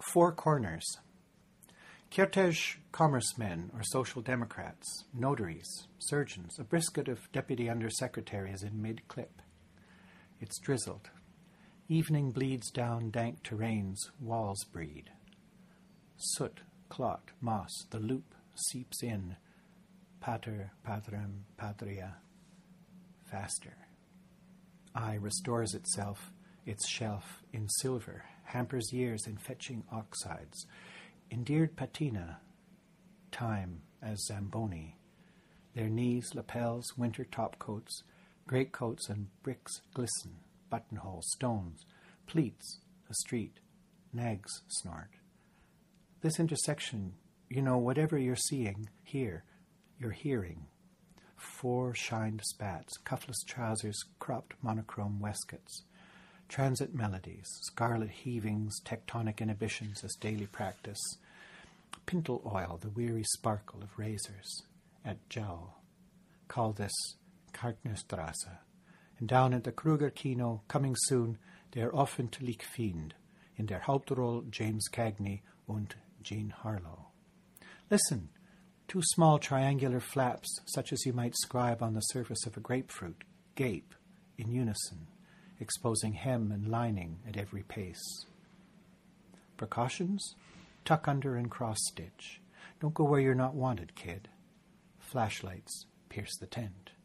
Four corners. Cortège commercemen or social democrats, notaries, surgeons, a brisket of deputy undersecretaries in mid-clip. It's drizzled. Evening bleeds down dank terrains, walls breed. Soot, clot, moss, the loop seeps in. Pater, patrem, patria. Faster. Eye restores itself, its shelf in silver, hampers years in fetching oxides. Endeared patina, time as Zamboni. Their knees, lapels, winter topcoats, greatcoats and bricks glisten, buttonholes, stones, pleats, a street, nags snort. This intersection, whatever you're seeing, here, you're hearing. Four shined spats, cuffless trousers, cropped monochrome waistcoats. Transit melodies, scarlet heavings, tectonic inhibitions as daily practice. Pintle oil, the weary sparkle of razors. At Jowl. Call this Kartnerstrasse. And down at the Kruger Kino, coming soon, der öffentliche Fiend. In der Hauptrolle James Cagney und Jean Harlow. Listen, two small triangular flaps, such as you might scribe on the surface of a grapefruit, gape in unison, exposing hem and lining at every pace. Precautions? Tuck under and cross-stitch. Don't go where you're not wanted, kid. Flashlights pierce the tent.